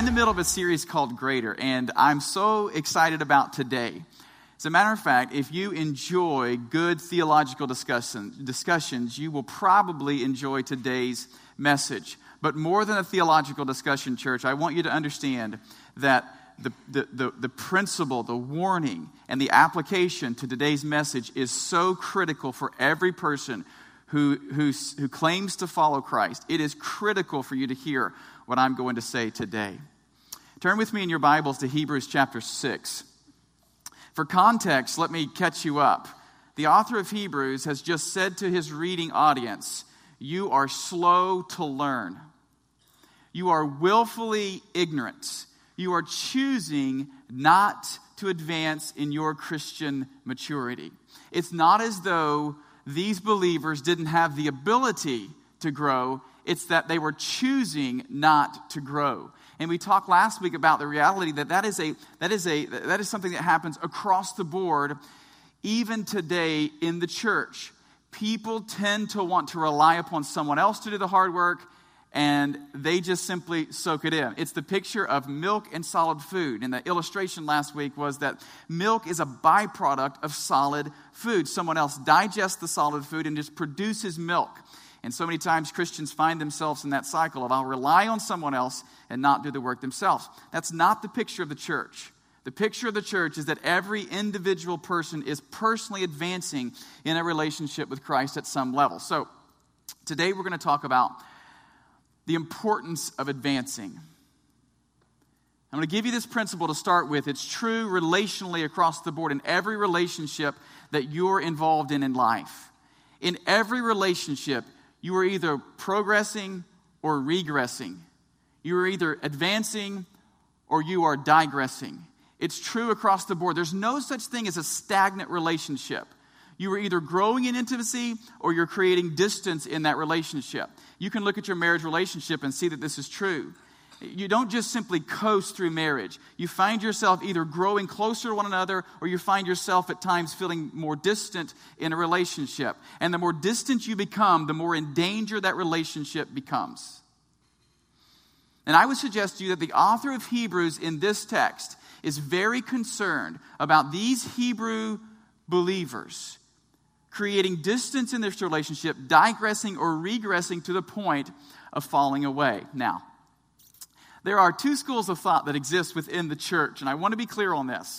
the middle of a series called Greater, and I'm so excited about today. As a matter of fact, if you enjoy good theological discussions, you will probably enjoy today's message. But more than a theological discussion, church, I want you to understand that the principle, the warning, and the application to today's message is so critical for every person who claims to follow Christ. It is critical for you to hear what I'm going to say today. Turn with me in your Bibles to Hebrews chapter 6. For context, let me catch you up. The author of Hebrews has just said to his reading audience, you are slow to learn. You are willfully ignorant. You are choosing not to advance in your Christian maturity. It's not as though these believers didn't have the ability to grow. It's that they were choosing not to grow. And we talked last week about the reality that is something that happens across the board, even today in the church. People tend to want to rely upon someone else to do the hard work, and they just simply soak it in. It's the picture of milk and solid food. And the illustration last week was that milk is a byproduct of solid food. Someone else digests the solid food and just produces milk. And so many times Christians find themselves in that cycle of I'll rely on someone else and not do the work themselves. That's not the picture of the church. The picture of the church is that every individual person is personally advancing in a relationship with Christ at some level. So today we're going to talk about the importance of advancing. I'm going to give you this principle to start with. It's true relationally across the board in every relationship that you're involved in life. In every relationship, you are either progressing or regressing. You are either advancing or you are digressing. It's true across the board. There's no such thing as a stagnant relationship. You are either growing in intimacy or you're creating distance in that relationship. You can look at your marriage relationship and see that this is true. You don't just simply coast through marriage. You find yourself either growing closer to one another or you find yourself at times feeling more distant in a relationship. And the more distant you become, the more in danger that relationship becomes. And I would suggest to you that the author of Hebrews in this text is very concerned about these Hebrew believers creating distance in this relationship, digressing or regressing to the point of falling away. Now, there are two schools of thought that exist within the church, and I want to be clear on this.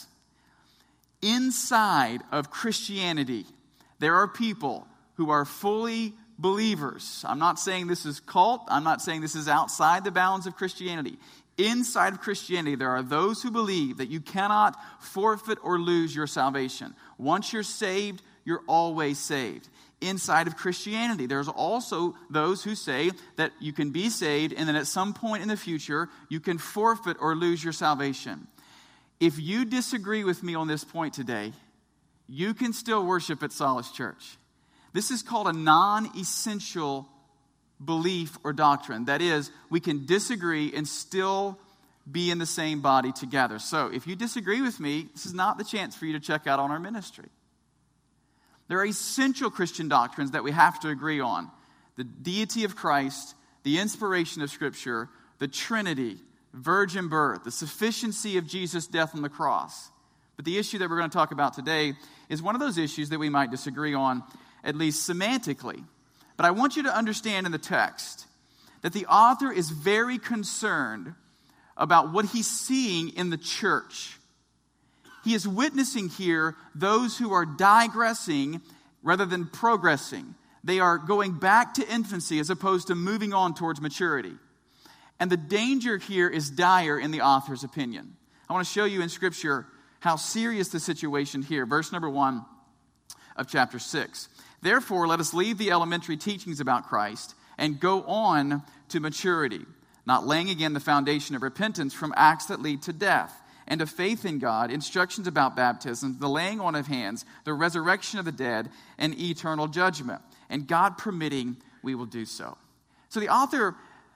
Inside of Christianity, there are people who are fully believers. I'm not saying this is cult. I'm not saying this is outside the bounds of Christianity. Inside of Christianity, there are those who believe that you cannot forfeit or lose your salvation. Once you're saved, you're always saved. Inside of Christianity, there's also those who say that you can be saved and then at some point in the future, you can forfeit or lose your salvation. If you disagree with me on this point today, you can still worship at Solace Church. This is called a non-essential belief or doctrine. That is, we can disagree and still be in the same body together. So if you disagree with me, this is not the chance for you to check out on our ministry. There are essential Christian doctrines that we have to agree on. The deity of Christ, the inspiration of Scripture, the Trinity, virgin birth, the sufficiency of Jesus' death on the cross. But the issue that we're going to talk about today is one of those issues that we might disagree on, at least semantically. But I want you to understand in the text that the author is very concerned about what he's seeing in the church. He is witnessing here those who are digressing rather than progressing. They are going back to infancy as opposed to moving on towards maturity. And the danger here is dire in the author's opinion. I want to show you in Scripture how serious the situation here. Verse number 1 of chapter 6. Therefore, let us leave the elementary teachings about Christ and go on to maturity, not laying again the foundation of repentance from acts that lead to death, and of faith in God, instructions about baptism, the laying on of hands, the resurrection of the dead, and eternal judgment. And God permitting, we will do so. So the author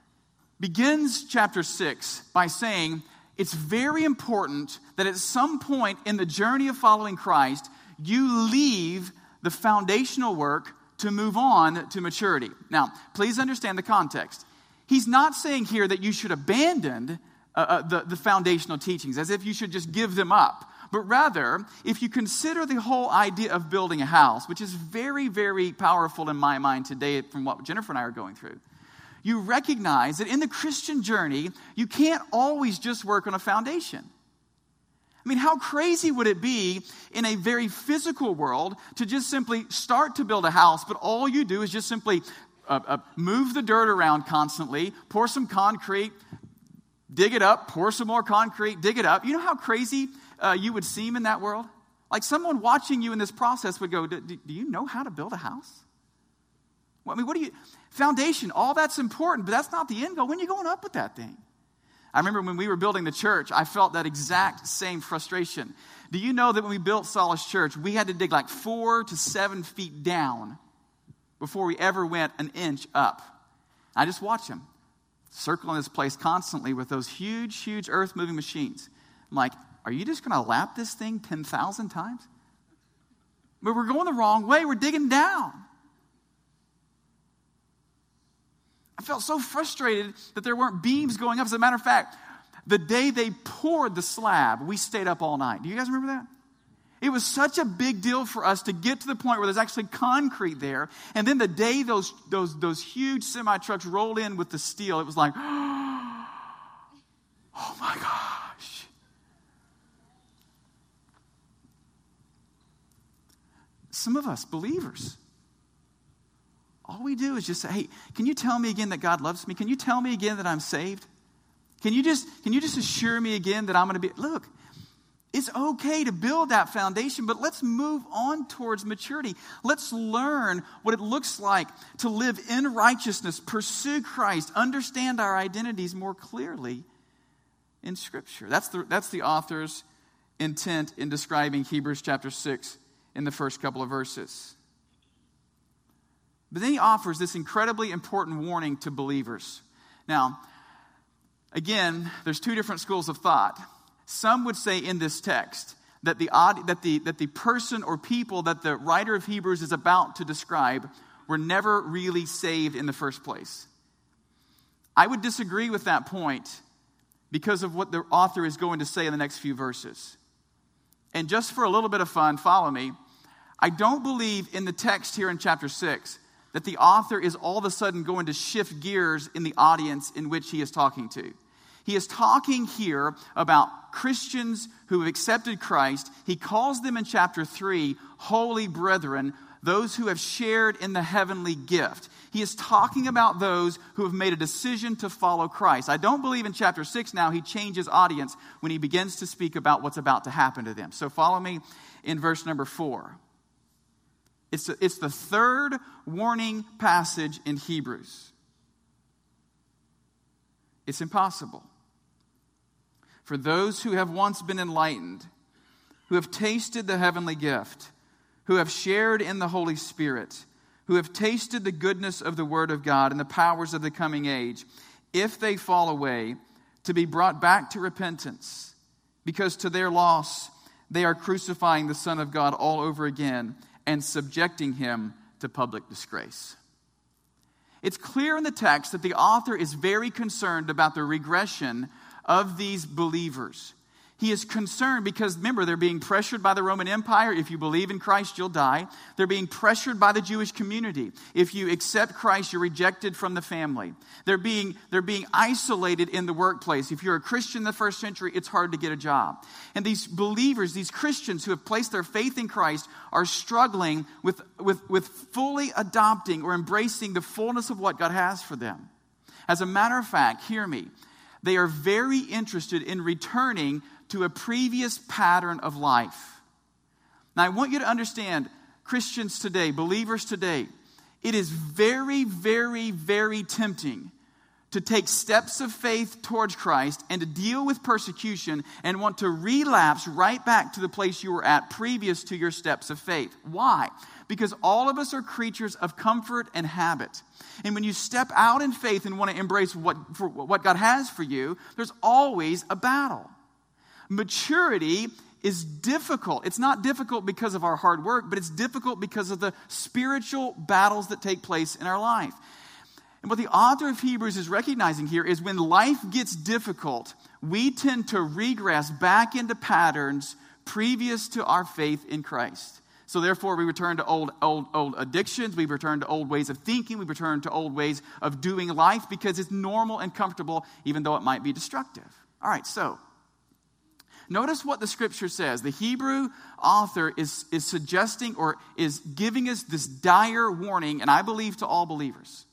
begins chapter 6 by saying it's very important that at some point in the journey of following Christ, you leave the foundational work to move on to maturity. Now, please understand the context. He's not saying here that you should abandon the foundational teachings, as if you should just give them up. But rather, if you consider the whole idea of building a house, which is very, very powerful in my mind today from what Jennifer and I are going through, you recognize that in the Christian journey, you can't always just work on a foundation. I mean, how crazy would it be in a very physical world to just simply start to build a house, but all you do is just simply move the dirt around constantly, pour some concrete, dig it up, pour some more concrete, dig it up. You know how crazy you would seem in that world? Like someone watching you in this process would go, do you know how to build a house? Well, I mean, foundation, all that's important, but that's not the end goal. When are you going up with that thing? I remember when we were building the church, I felt that exact same frustration. Do you know that when we built Solace Church, we had to dig like 4 to 7 feet down before we ever went an inch up? I just watched them circling this place constantly with those huge, huge earth-moving machines. I'm like, are you just going to lap this thing 10,000 times? But we're going the wrong way. We're digging down. I felt so frustrated that there weren't beams going up. As a matter of fact, the day they poured the slab, we stayed up all night. Do you guys remember that? It was such a big deal for us to get to the point where there's actually concrete there. And then the day those huge semi-trucks rolled in with the steel, it was like, oh my gosh. Some of us, believers, all we do is just say, hey, can you tell me again that God loves me? Can you tell me again that I'm saved? Can you just assure me again that I'm going to be... Look, it's okay to build that foundation, but let's move on towards maturity. Let's learn what it looks like to live in righteousness, pursue Christ, understand our identities more clearly in Scripture. That's the author's intent in describing Hebrews chapter 6 in the first couple of verses. But then he offers this incredibly important warning to believers. Now, again, there's two different schools of thought. Some would say in this text that the person or people that the writer of Hebrews is about to describe were never really saved in the first place. I would disagree with that point because of what the author is going to say in the next few verses. And just for a little bit of fun, follow me. I don't believe in the text here in chapter 6 that the author is all of a sudden going to shift gears in the audience in which he is talking to. He is talking here about Christians who have accepted Christ. He calls them in chapter 3, holy brethren, those who have shared in the heavenly gift. He is talking about those who have made a decision to follow Christ. I don't believe in chapter 6 now he changes audience when he begins to speak about what's about to happen to them. So follow me in verse number 4. It's the third warning passage in Hebrews. It's impossible for those who have once been enlightened, who have tasted the heavenly gift, who have shared in the Holy Spirit, who have tasted the goodness of the Word of God and the powers of the coming age, if they fall away, to be brought back to repentance, because to their loss they are crucifying the Son of God all over again and subjecting him to public disgrace. It's clear in the text that the author is very concerned about the regression of these believers. He is concerned because, remember, they're being pressured by the Roman Empire. If you believe in Christ, you'll die. They're being pressured by the Jewish community. If you accept Christ, you're rejected from the family. They're being isolated in the workplace. If you're a Christian in the first century, it's hard to get a job. And these believers, these Christians who have placed their faith in Christ, are struggling with fully adopting or embracing the fullness of what God has for them. As a matter of fact, hear me, they are very interested in returning to a previous pattern of life. Now, I want you to understand, Christians today, believers today, it is very, very, very tempting to take steps of faith towards Christ and to deal with persecution and want to relapse right back to the place you were at previous to your steps of faith. Why? Because all of us are creatures of comfort and habit. And when you step out in faith and want to embrace what God has for you, there's always a battle. Maturity is difficult. It's not difficult because of our hard work, but it's difficult because of the spiritual battles that take place in our life. And what the author of Hebrews is recognizing here is when life gets difficult, we tend to regress back into patterns previous to our faith in Christ. So therefore, we return to old addictions. We return to old ways of thinking. We return to old ways of doing life because it's normal and comfortable, even though it might be destructive. All right, so notice what the Scripture says. The Hebrew author is suggesting or is giving us this dire warning, and I believe to all believers.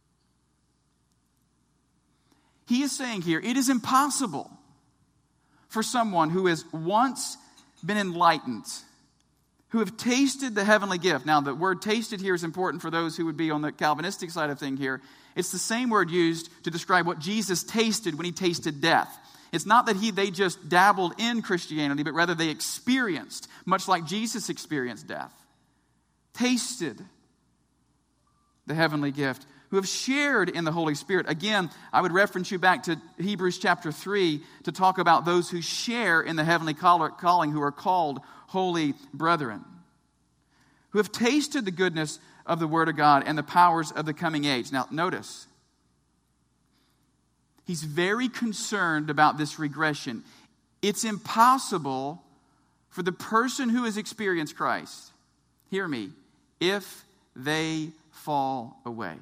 He is saying here, it is impossible for someone who has once been enlightened, who have tasted the heavenly gift. Now, the word tasted here is important for those who would be on the Calvinistic side of thing here. It's the same word used to describe what Jesus tasted when he tasted death. It's not that they just dabbled in Christianity, but rather they experienced, much like Jesus experienced death. Tasted the heavenly gift, who have shared in the Holy Spirit. Again, I would reference you back to Hebrews chapter 3 to talk about those who share in the heavenly calling, who are called holy brethren, who have tasted the goodness of the Word of God and the powers of the coming age. Now, notice, he's very concerned about this regression. It's impossible for the person who has experienced Christ, hear me, if they fall away.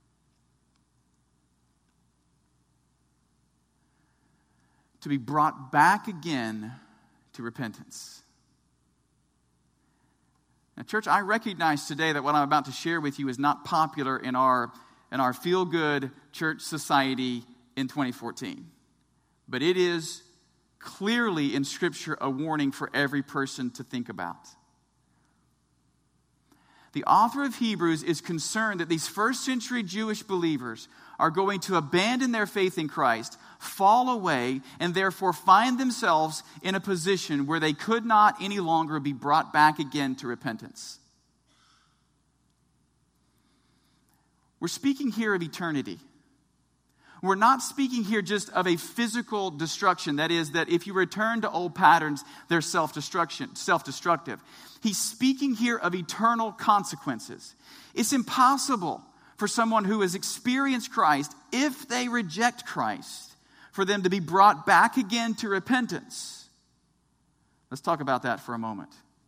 To be brought back again to repentance. Now, church, I recognize today that what I'm about to share with you is not popular in our feel-good church society in 2014. But it is clearly in Scripture a warning for every person to think about. The author of Hebrews is concerned that these first century Jewish believers are going to abandon their faith in Christ, fall away, and therefore find themselves in a position where they could not any longer be brought back again to repentance. We're speaking here of eternity. We're not speaking here just of a physical destruction. That is, that if you return to old patterns, they're self-destructive. He's speaking here of eternal consequences. It's impossible for someone who has experienced Christ, if they reject Christ, for them to be brought back again to repentance. Let's talk about that for a moment.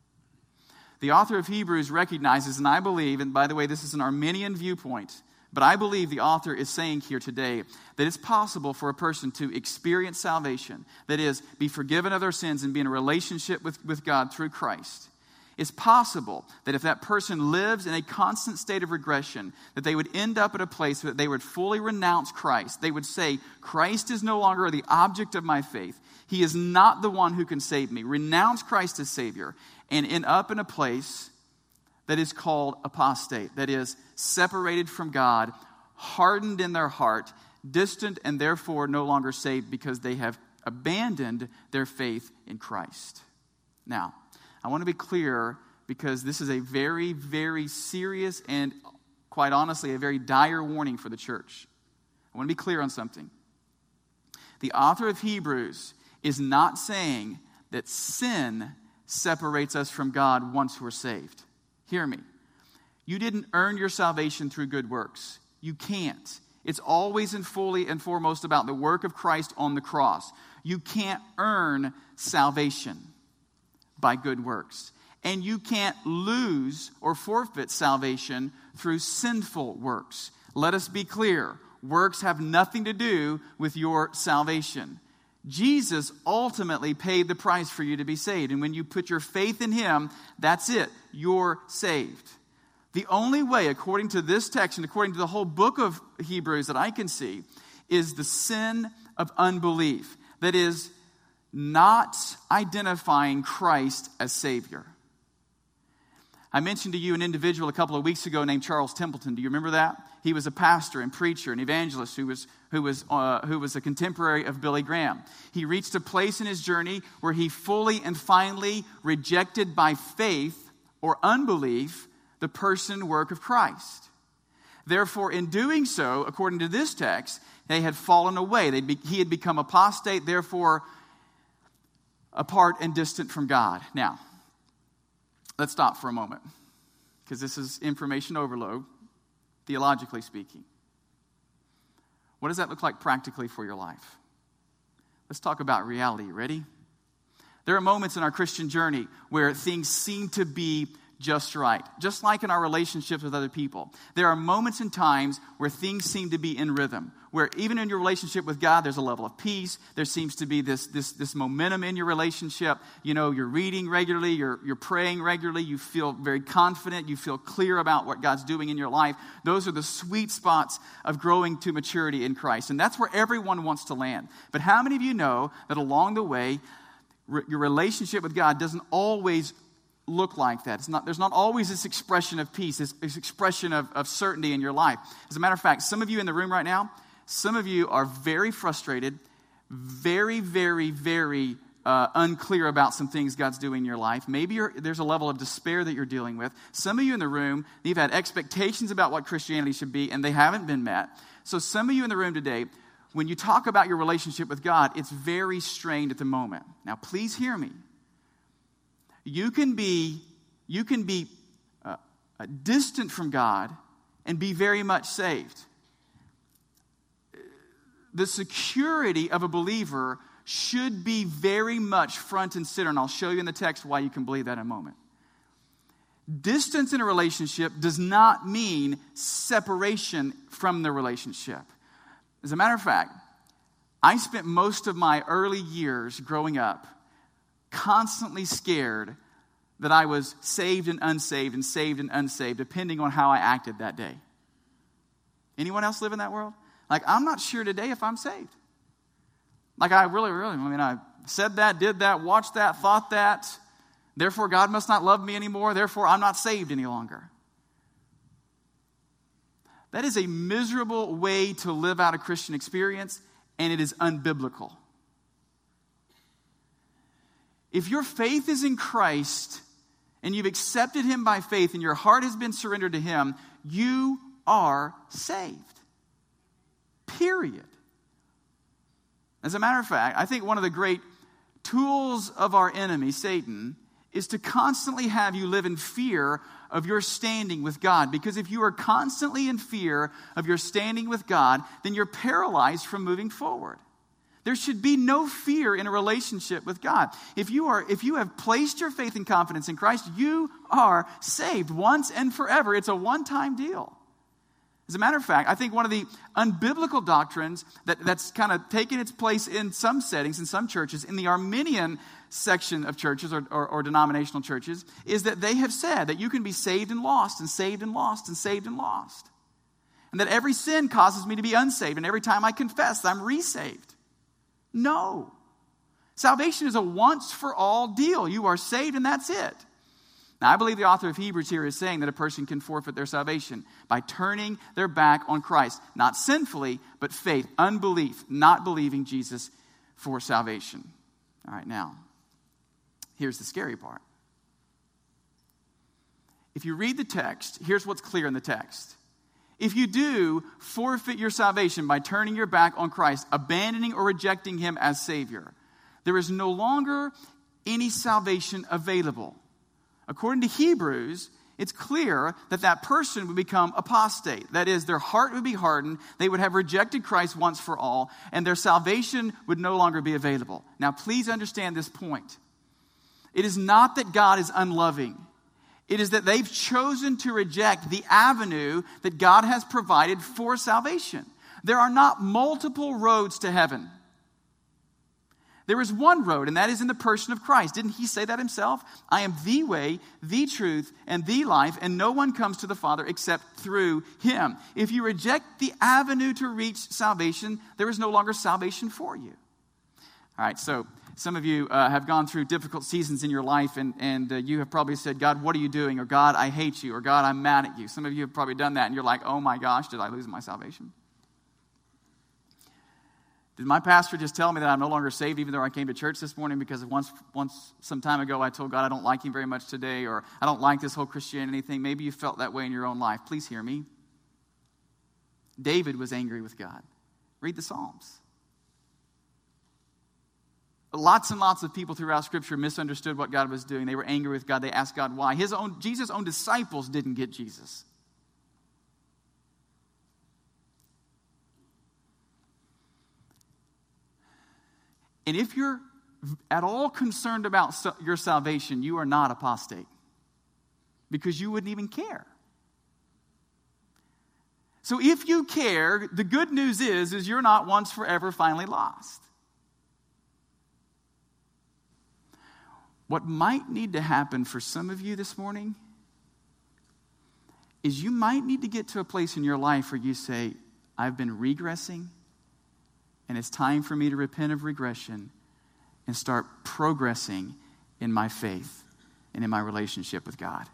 The author of Hebrews recognizes, and I believe, and by the way, this is an Arminian viewpoint, but I believe the author is saying here today that it's possible for a person to experience salvation, that is, be forgiven of their sins and be in a relationship with God through Christ. It's possible that if that person lives in a constant state of regression, that they would end up at a place where they would fully renounce Christ. They would say, Christ is no longer the object of my faith. He is not the one who can save me. Renounce Christ as Savior and end up in a place that is called apostate, that is, separated from God, hardened in their heart, distant, and therefore no longer saved because they have abandoned their faith in Christ. Now, I want to be clear because this is a very, very serious and, quite honestly, a very dire warning for the church. I want to be clear on something. The author of Hebrews is not saying that sin separates us from God once we're saved. Hear me. You didn't earn your salvation through good works. You can't. It's always and fully and foremost about the work of Christ on the cross. You can't earn salvation by good works. And you can't lose or forfeit salvation through sinful works. Let us be clear. Works have nothing to do with your salvation. Jesus ultimately paid the price for you to be saved. And when you put your faith in Him, that's it. You're saved. The only way, according to this text and according to the whole book of Hebrews that I can see, is the sin of unbelief. That is, not identifying Christ as Savior. I mentioned to you an individual a couple of weeks ago named Charles Templeton. Do you remember that? He was a pastor and preacher and evangelist who was a contemporary of Billy Graham. He reached a place in his journey where he fully and finally rejected by faith or unbelief the person and work of Christ. Therefore, in doing so, according to this text, they had fallen away. He had become apostate, therefore apart and distant from God. Now, let's stop for a moment, because this is information overload, theologically speaking. What does that look like practically for your life? Let's talk about reality. Ready? There are moments in our Christian journey where things seem to be just right. Just like in our relationships with other people. There are moments and times where things seem to be in rhythm. Where even in your relationship with God, there's a level of peace. There seems to be this momentum in your relationship. You know, you're reading regularly. You're praying regularly. You feel very confident. You feel clear about what God's doing in your life. Those are the sweet spots of growing to maturity in Christ. And that's where everyone wants to land. But how many of you know that along the way, your relationship with God doesn't always look like that? There's not always this expression of peace, this expression of certainty in your life. As a matter of fact, some of you in the room right now, some of you are very frustrated, very, very, very unclear about some things God's doing in your life. Maybe there's a level of despair that you're dealing with. Some of you in the room, you've had expectations about what Christianity should be, and they haven't been met. So some of you in the room today, when you talk about your relationship with God, it's very strained at the moment. Now, please hear me. You can be distant from God and be very much saved. The security of a believer should be very much front and center, and I'll show you in the text why you can believe that in a moment. Distance in a relationship does not mean separation from the relationship. As a matter of fact, I spent most of my early years growing up constantly scared that I was saved and unsaved and saved and unsaved, depending on how I acted that day. Anyone else live in that world? Like, I'm not sure today if I'm saved. Like, I said that, did that, watched that, thought that. Therefore, God must not love me anymore. Therefore, I'm not saved any longer. That is a miserable way to live out a Christian experience, and it is unbiblical. If your faith is in Christ and you've accepted Him by faith and your heart has been surrendered to Him, you are saved. Period. As a matter of fact, I think one of the great tools of our enemy, Satan, is to constantly have you live in fear of your standing with God. Because if you are constantly in fear of your standing with God, then you're paralyzed from moving forward. There should be no fear in a relationship with God. If you have placed your faith and confidence in Christ, you are saved once and forever. It's a one-time deal. As a matter of fact, I think one of the unbiblical doctrines that's kind of taken its place in some settings, in some churches, in the Arminian section of churches or denominational churches, is that they have said that you can be saved and lost and saved and lost and saved and lost. And that every sin causes me to be unsaved, and every time I confess, I'm resaved. No. Salvation is a once-for-all deal. You are saved and that's it. Now, I believe the author of Hebrews here is saying that a person can forfeit their salvation by turning their back on Christ. Not sinfully, but faith, unbelief, not believing Jesus for salvation. All right, now, here's the scary part. If you read the text, here's what's clear in the text. If you do forfeit your salvation by turning your back on Christ, abandoning or rejecting Him as Savior, there is no longer any salvation available. According to Hebrews, it's clear that that person would become apostate. That is, their heart would be hardened, they would have rejected Christ once for all, and their salvation would no longer be available. Now, please understand this point. It is not that God is unloving. It is that they've chosen to reject the avenue that God has provided for salvation. There are not multiple roads to heaven. There is one road, and that is in the person of Christ. Didn't He say that Himself? I am the way, the truth, and the life, and no one comes to the Father except through Him. If you reject the avenue to reach salvation, there is no longer salvation for you. All right, so some of you have gone through difficult seasons in your life, and you have probably said, God, what are you doing? Or God, I hate you. Or God, I'm mad at you. Some of you have probably done that, and you're like, oh my gosh, did I lose my salvation? Did my pastor just tell me that I'm no longer saved even though I came to church this morning because once some time ago I told God I don't like Him very much today, or I don't like this whole Christianity thing? Maybe you felt that way in your own life. Please hear me. David was angry with God. Read the Psalms. Lots and lots of people throughout Scripture misunderstood what God was doing. They were angry with God. They asked God why. Jesus' own disciples didn't get Jesus. And if you're at all concerned about your salvation, you are not apostate, because you wouldn't even care. So if you care, the good news is you're not once forever finally lost. What might need to happen for some of you this morning is you might need to get to a place in your life where you say, I've been regressing, and it's time for me to repent of regression and start progressing in my faith and in my relationship with God.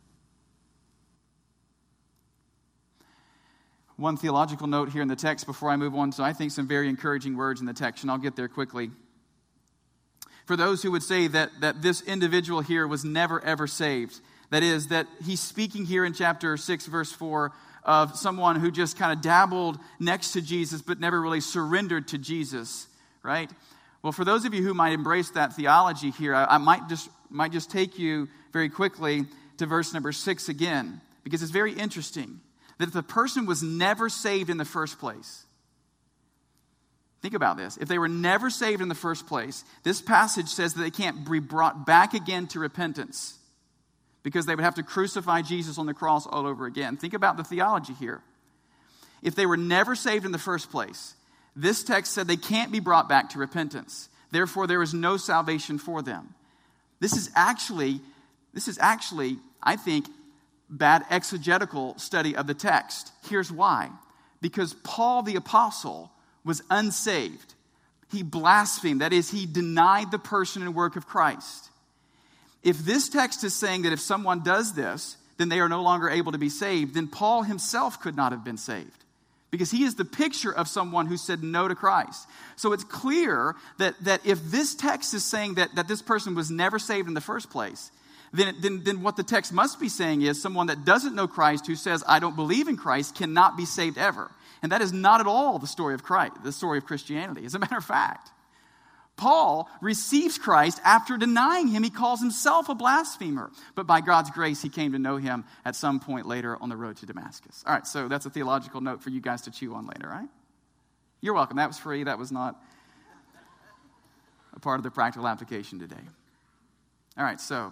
One theological note here in the text before I move on. So I think some very encouraging words in the text, and I'll get there quickly. For those who would say that this individual here was never, ever saved, that is, that he's speaking here in chapter 6, verse 4, of someone who just kind of dabbled next to Jesus but never really surrendered to Jesus, right? Well, for those of you who might embrace that theology here, I might just take you very quickly to verse number 6 again, because it's very interesting that if the person was never saved in the first place, think about this. If they were never saved in the first place, this passage says that they can't be brought back again to repentance, because they would have to crucify Jesus on the cross all over again. Think about the theology here. If they were never saved in the first place, this text said they can't be brought back to repentance. Therefore, there is no salvation for them. This is actually, I think, bad exegetical study of the text. Here's why. Because Paul the apostle was unsaved. He blasphemed. That is, he denied the person and work of Christ. If this text is saying that if someone does this, then they are no longer able to be saved, then Paul himself could not have been saved, because he is the picture of someone who said no to Christ. So it's clear that if this text is saying that this person was never saved in the first place, then what the text must be saying is someone that doesn't know Christ, who says, I don't believe in Christ, cannot be saved ever. And that is not at all the story of Christ, the story of Christianity. As a matter of fact, Paul receives Christ after denying him. He calls himself a blasphemer. But by God's grace, he came to know him at some point later on the road to Damascus. All right, so that's a theological note for you guys to chew on later, right? You're welcome. That was free. That was not a part of the practical application today. All right, so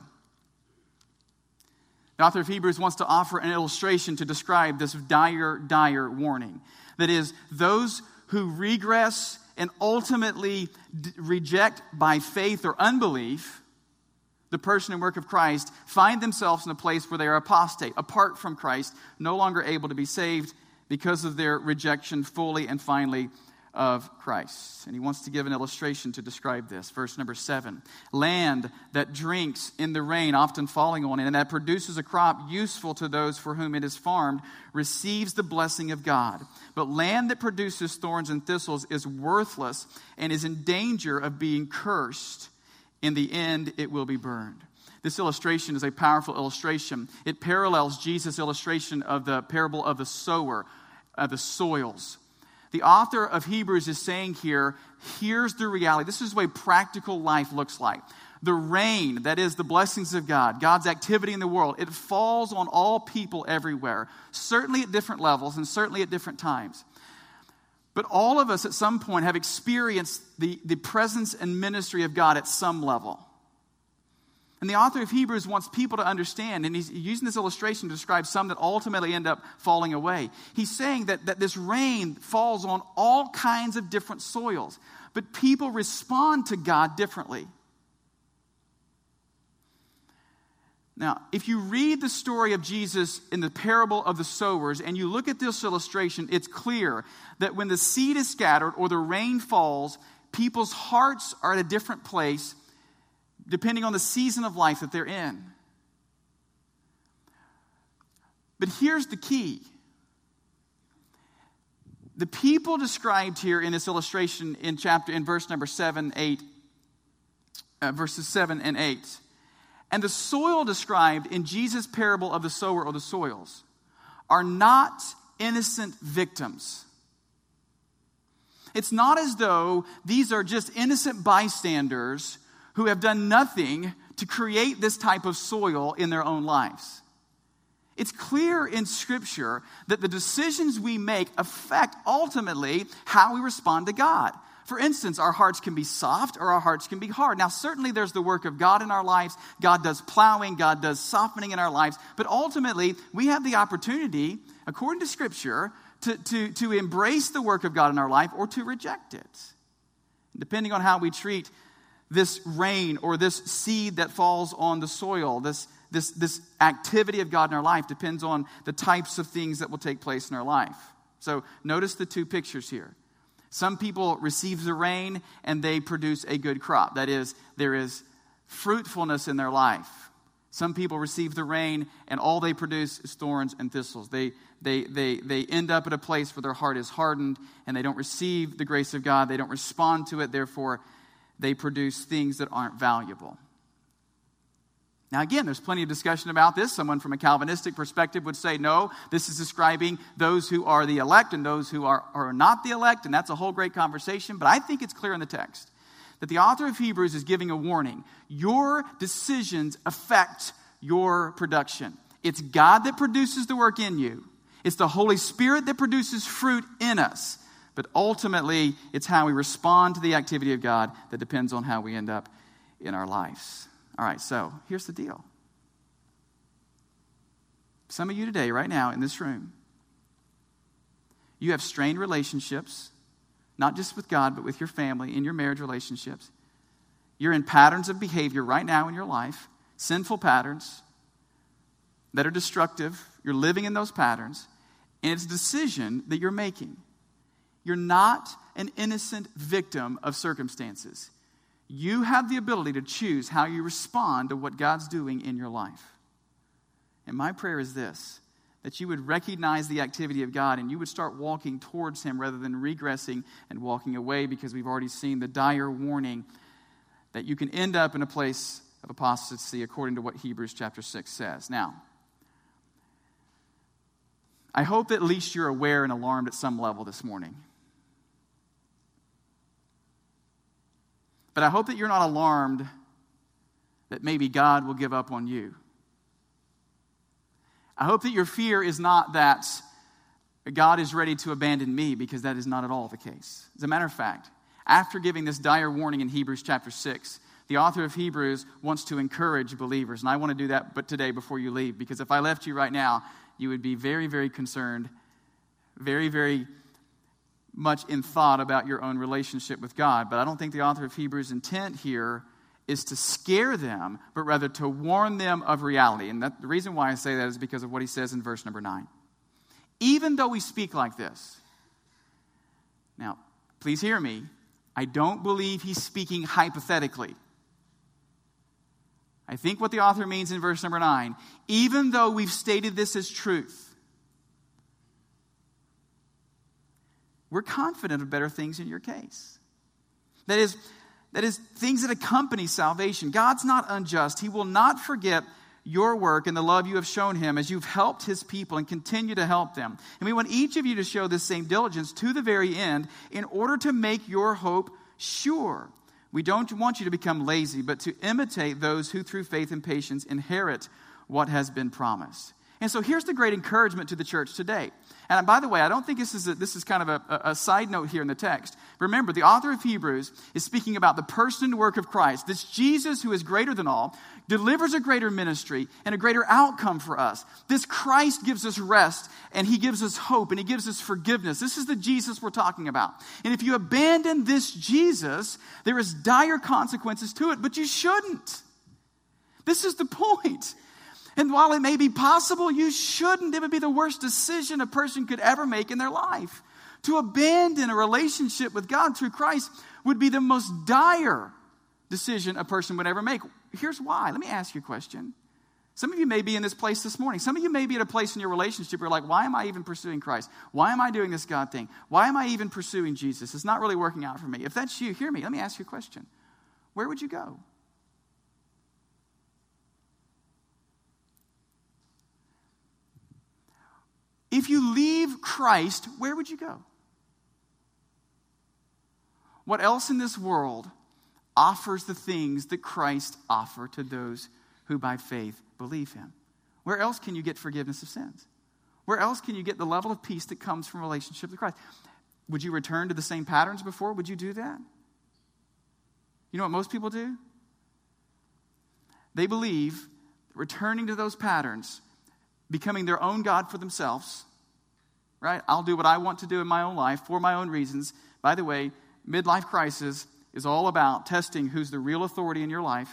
the author of Hebrews wants to offer an illustration to describe this dire warning. That is, those who regress and ultimately reject by faith or unbelief the person and work of Christ find themselves in a place where they are apostate, apart from Christ, no longer able to be saved because of their rejection fully and finally of Christ. And he wants to give an illustration to describe this. Verse number 7. Land that drinks in the rain, often falling on it, and that produces a crop useful to those for whom it is farmed, receives the blessing of God. But land that produces thorns and thistles is worthless and is in danger of being cursed. In the end, it will be burned. This illustration is a powerful illustration. It parallels Jesus' illustration of the parable of the sower, the soils. The author of Hebrews is saying here, here's the reality. This is the way practical life looks like. The rain, that is the blessings of God, God's activity in the world, it falls on all people everywhere, certainly at different levels and certainly at different times. But all of us at some point have experienced the presence and ministry of God at some level. And the author of Hebrews wants people to understand, and he's using this illustration to describe some that ultimately end up falling away. He's saying that this rain falls on all kinds of different soils, but people respond to God differently. Now, if you read the story of Jesus in the parable of the sowers, and you look at this illustration, it's clear that when the seed is scattered or the rain falls, people's hearts are at a different place depending on the season of life that they're in. But here's the key. The people described here in this illustration in verse number 7, 8, verses 7 and 8, and the soil described in Jesus' parable of the sower or the soils are not innocent victims. It's not as though these are just innocent bystanders who have done nothing to create this type of soil in their own lives. It's clear in Scripture that the decisions we make affect ultimately how we respond to God. for instance, our hearts can be soft or our hearts can be hard. Now, certainly there's the work of God in our lives. God does plowing, God does softening in our lives. But ultimately, we have the opportunity, according to Scripture, to embrace the work of God in our life or to reject it. Depending on how we treat this rain or this seed that falls on the soil, this activity of God in our life depends on the types of things that will take place in our life. So notice the two pictures here. Some people receive the rain and they produce a good crop. That is, there is fruitfulness in their life. Some people receive the rain and all they produce is thorns and thistles. They end up at a place where their heart is hardened and they don't receive the grace of God. They don't respond to it. Therefore, they produce things that aren't valuable. Now, again, there's plenty of discussion about this. Someone from a Calvinistic perspective would say, no, this is describing those who are the elect and those who are not the elect, and that's a whole great conversation. But I think it's clear in the text that the author of Hebrews is giving a warning. Your decisions affect your production. It's God that produces the work in you. It's the Holy Spirit that produces fruit in us. But ultimately, it's how we respond to the activity of God that depends on how we end up in our lives. All right, so here's the deal. Some of you today, right now, in this room, you have strained relationships, not just with God, but with your family, in your marriage relationships. You're in patterns of behavior right now in your life, sinful patterns that are destructive. You're living in those patterns, and it's a decision that you're making. You're not an innocent victim of circumstances. You have the ability to choose how you respond to what God's doing in your life. And my prayer is this, that you would recognize the activity of God and you would start walking towards Him rather than regressing and walking away, because we've already seen the dire warning that you can end up in a place of apostasy according to what Hebrews chapter 6 says. Now, I hope that at least you're aware and alarmed at some level this morning. But I hope that you're not alarmed that maybe God will give up on you. I hope that your fear is not that God is ready to abandon me, because that is not at all the case. As a matter of fact, after giving this dire warning in Hebrews chapter 6, the author of Hebrews wants to encourage believers. And I want to do that but today before you leave, because if I left you right now, you would be very, very concerned, very, very much in thought about your own relationship with God. But I don't think the author of Hebrews' intent here is to scare them, but rather to warn them of reality. And the reason why I say that is because of what he says in verse number 9. Even though we speak like this. Now, please hear me. I don't believe he's speaking hypothetically. I think what the author means in verse number 9, even though we've stated this as truth, we're confident of better things in your case. That is things that accompany salvation. God's not unjust. He will not forget your work and the love you have shown Him as you've helped His people and continue to help them. And we want each of you to show this same diligence to the very end in order to make your hope sure. We don't want you to become lazy, but to imitate those who through faith and patience inherit what has been promised. And so here's the great encouragement to the church today. And by the way, I don't think this is kind of a side note here in the text. Remember, the author of Hebrews is speaking about the person and work of Christ. This Jesus who is greater than all, delivers a greater ministry and a greater outcome for us. This Christ gives us rest, and He gives us hope, and He gives us forgiveness. This is the Jesus we're talking about. And if you abandon this Jesus, there is dire consequences to it, but you shouldn't. This is the point. And while it may be possible, you shouldn't. It would be the worst decision a person could ever make in their life. To abandon a relationship with God through Christ would be the most dire decision a person would ever make. Here's why. Let me ask you a question. Some of you may be in this place this morning. Some of you may be at a place in your relationship where you're like, why am I even pursuing Christ? Why am I doing this God thing? Why am I even pursuing Jesus? It's not really working out for me. If that's you, hear me. Let me ask you a question. Where would you go? If you leave Christ, where would you go? What else in this world offers the things that Christ offered to those who by faith believe Him? Where else can you get forgiveness of sins? Where else can you get the level of peace that comes from relationship with Christ? Would you return to the same patterns before? Would you do that? You know what most people do? They believe returning to those patterns, becoming their own God for themselves, right? I'll do what I want to do in my own life for my own reasons. By the way, midlife crisis is all about testing who's the real authority in your life.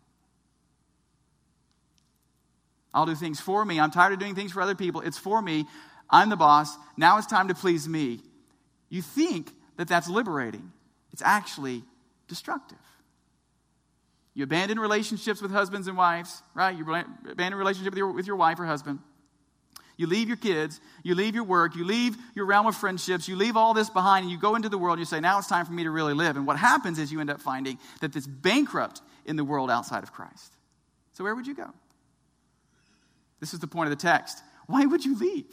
I'll do things for me. I'm tired of doing things for other people. It's for me. I'm the boss. Now it's time to please me. You think that that's liberating. It's actually destructive. You abandon relationships with husbands and wives, right? You abandon a relationship with your wife or husband. You leave your kids. You leave your work. You leave your realm of friendships. You leave all this behind and you go into the world and you say, now it's time for me to really live. And what happens is you end up finding that it's bankrupt in the world outside of Christ. So where would you go? This is the point of the text. Why would you leave?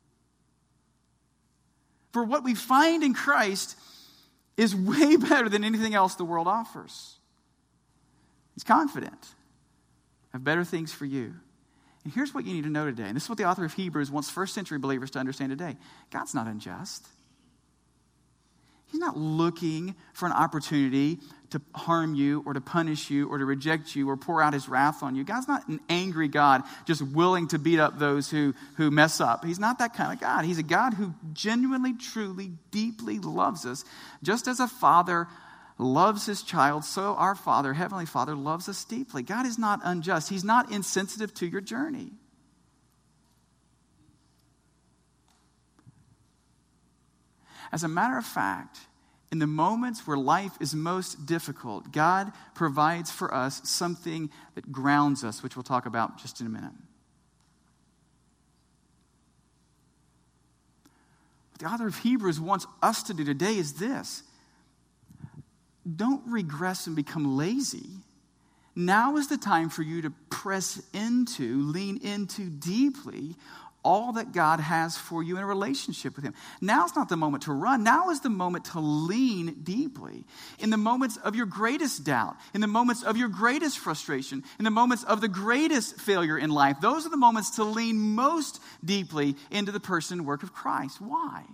For what we find in Christ is way better than anything else the world offers. He's confident. I have better things for you. And here's what you need to know today. And this is what the author of Hebrews wants first century believers to understand today. God's not unjust. He's not looking for an opportunity to harm you or to punish you or to reject you or pour out his wrath on you. God's not an angry God just willing to beat up those who mess up. He's not that kind of God. He's a God who genuinely, truly, deeply loves us. Just as a father loves his child, so our Father, Heavenly Father, loves us deeply. God is not unjust. He's not insensitive to your journey. As a matter of fact, in the moments where life is most difficult, God provides for us something that grounds us, which we'll talk about just in a minute. What the author of Hebrews wants us to do today is this. Don't regress and become lazy. Now is the time for you to press into, lean into deeply all that God has for you in a relationship with him. Now's not the moment to run. Now is the moment to lean deeply. In the moments of your greatest doubt, in the moments of your greatest frustration, in the moments of the greatest failure in life, those are the moments to lean most deeply into the person and work of Christ. Why?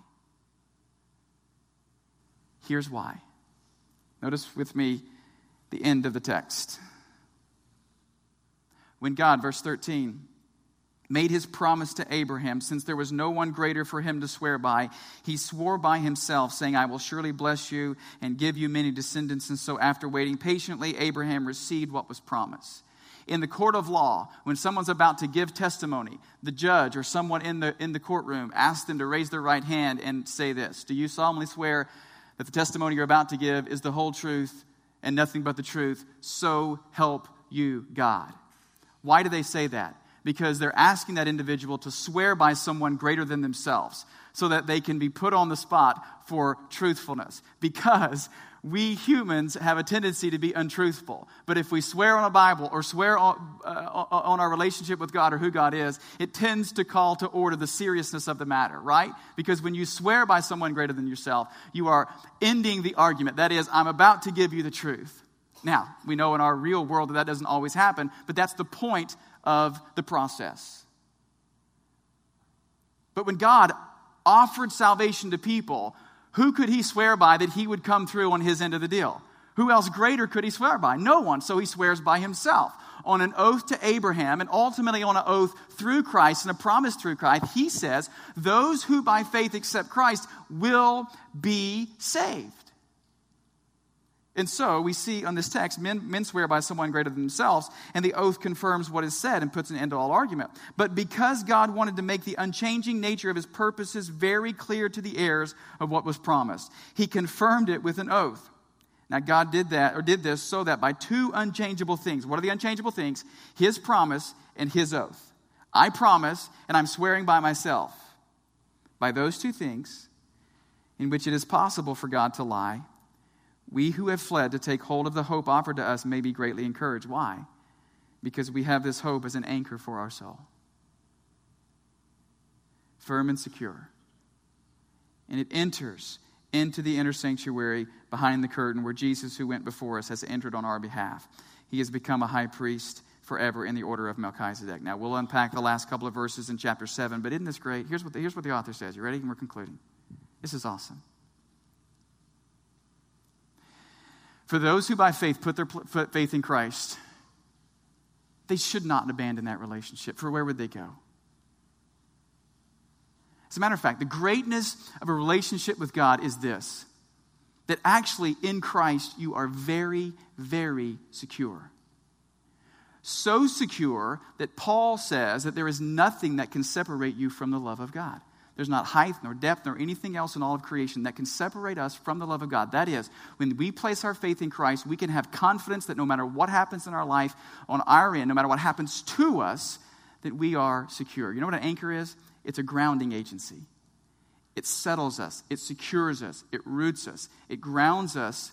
Here's why. Notice with me the end of the text. When God, verse 13, made his promise to Abraham, since there was no one greater for him to swear by, he swore by himself, saying, I will surely bless you and give you many descendants. And so after waiting patiently, Abraham received what was promised. In the court of law, when someone's about to give testimony, the judge or someone in the courtroom asks them to raise their right hand and say this: do you solemnly swear that the testimony you're about to give is the whole truth and nothing but the truth? So help you God. Why do they say that? Because they're asking that individual to swear by someone greater than themselves so that they can be put on the spot for truthfulness. Because we humans have a tendency to be untruthful. But if we swear on a Bible or swear on our relationship with God or who God is, it tends to call to order the seriousness of the matter, right? Because when you swear by someone greater than yourself, you are ending the argument. That is, I'm about to give you the truth. Now, we know in our real world that doesn't always happen, but that's the point of the process. But when God offered salvation to people, who could he swear by that he would come through on his end of the deal? Who else greater could he swear by? No one. So he swears by himself. On an oath to Abraham and ultimately on an oath through Christ and a promise through Christ, he says, those who by faith accept Christ will be saved. And so we see on this text, men swear by someone greater than themselves, and the oath confirms what is said and puts an end to all argument. But because God wanted to make the unchanging nature of his purposes very clear to the heirs of what was promised, he confirmed it with an oath. Now God did this so that by two unchangeable things. What are the unchangeable things? His promise and his oath. I promise, and I'm swearing by myself. By those two things, in which it is possible for God to lie, we who have fled to take hold of the hope offered to us may be greatly encouraged. Why? Because we have this hope as an anchor for our soul. Firm and secure. And it enters into the inner sanctuary behind the curtain where Jesus, who went before us, has entered on our behalf. He has become a high priest forever in the order of Melchizedek. Now, we'll unpack the last couple of verses in chapter 7, but isn't this great? Here's what the author says. You ready? And we're concluding. This is awesome. For those who by faith put their faith in Christ, they should not abandon that relationship. For where would they go? As a matter of fact, the greatness of a relationship with God is this, that actually in Christ you are very, very secure. So secure that Paul says that there is nothing that can separate you from the love of God. There's not height, nor depth, nor anything else in all of creation that can separate us from the love of God. That is, when we place our faith in Christ, we can have confidence that no matter what happens in our life on our end, no matter what happens to us, that we are secure. You know what an anchor is? It's a grounding agency. It settles us. It secures us. It roots us. It grounds us.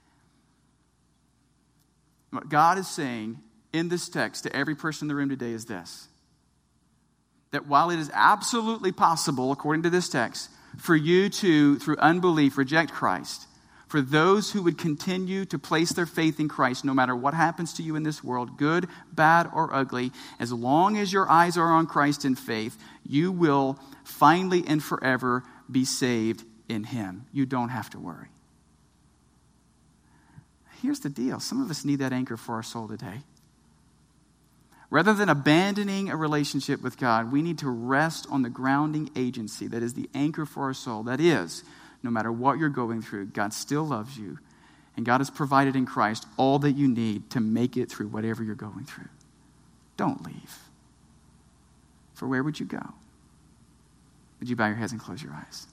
What God is saying in this text to every person in the room today is this: that while it is absolutely possible, according to this text, for you to, through unbelief, reject Christ, for those who would continue to place their faith in Christ, no matter what happens to you in this world, good, bad, or ugly, as long as your eyes are on Christ in faith, you will finally and forever be saved in Him. You don't have to worry. Here's the deal. Some of us need that anchor for our soul today. Rather than abandoning a relationship with God, we need to rest on the grounding agency that is the anchor for our soul. That is, no matter what you're going through, God still loves you, and God has provided in Christ all that you need to make it through whatever you're going through. Don't leave. For where would you go? Would you bow your heads and close your eyes?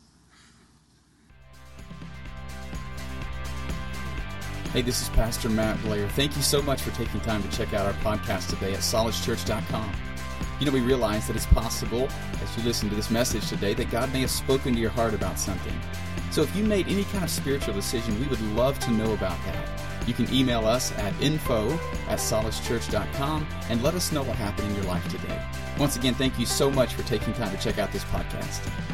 Hey, this is Pastor Matt Blair. Thank you so much for taking time to check out our podcast today at solidchurch.com. You know, we realize that it's possible, as you listen to this message today, that God may have spoken to your heart about something. So if you made any kind of spiritual decision, we would love to know about that. You can email us at info@solidchurch.com and let us know what happened in your life today. Once again, thank you so much for taking time to check out this podcast.